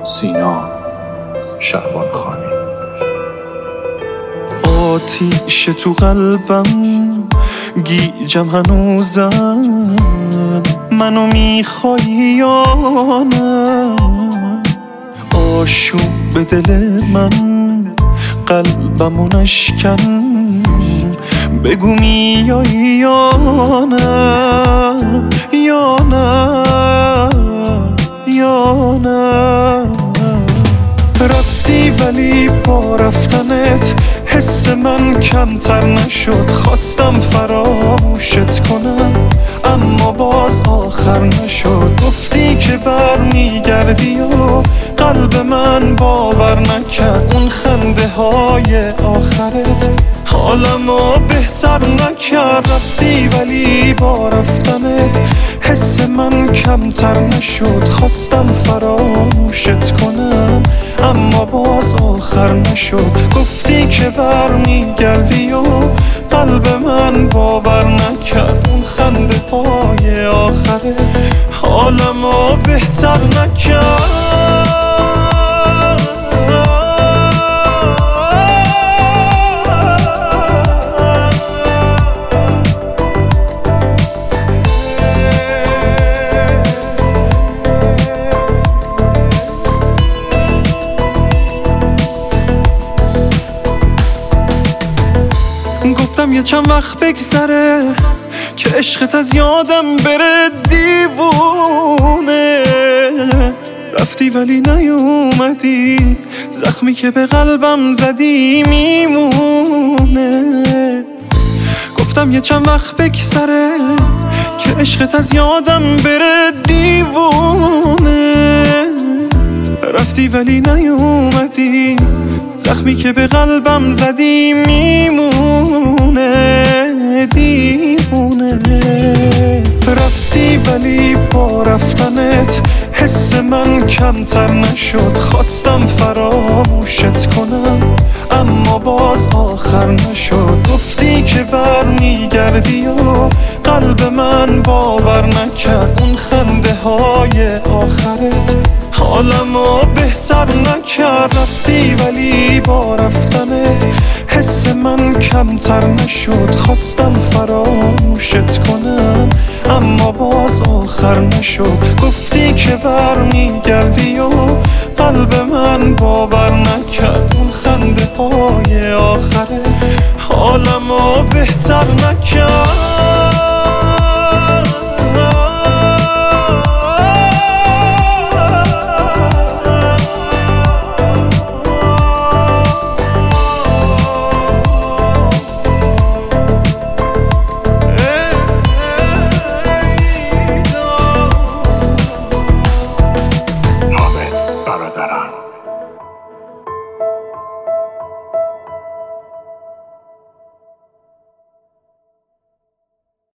سینا شعبانخانی. آتیش تو قلبم گیجم هنوزم، منو میخوای یا نه؟ آشوب دل من قلبمو نشکن، بگو میای یا نه، یا نه، یا نه. رفتی ولی با رفتنت حس من کمتر نشد، خواستم فراموشت کنم اما باز آخر نشد. گفتی که برمیگردی و قلب من باور نکرد، اون خنده های آخرت حالمو بهتر نکرد. رفتی ولی با رفتنت حس من کمتر نشد، خواستم فراموشت کنم اما باز آخر نشد. گفتی که برمیگردی و قلب من باور نکرد، اون خنده های آخره حالمو بهتر نکرد. گفتم یه چند وقت بگذره که عشقت از یادم بره دیوونه. رفتی ولی نیومدی، زخمی که به قلبم زدی میمونه. گفتم یه چند وقت بگذره که عشقت از یادم بره دیوونه. رفتی ولی نیومدی، زخمی که به قلبم زدی میمونه، دیوونه. رفتی ولی با رفتنت حس من کمتر نشد، خواستم فراموشت کنم اما باز آخر نشد. گفتی که برمیگردی و قلب من باور نکرد، اون خنده های آخرت حالمو بهتر نکرد. رفتی ولی با رفتنت حس من کمتر نشد، خواستم فراموشت کنم اما باز آخر نشد. گفتی که برمیگردی و قلب من باور نکرد، اون خنده های آخره حالمو بهتر نکرد.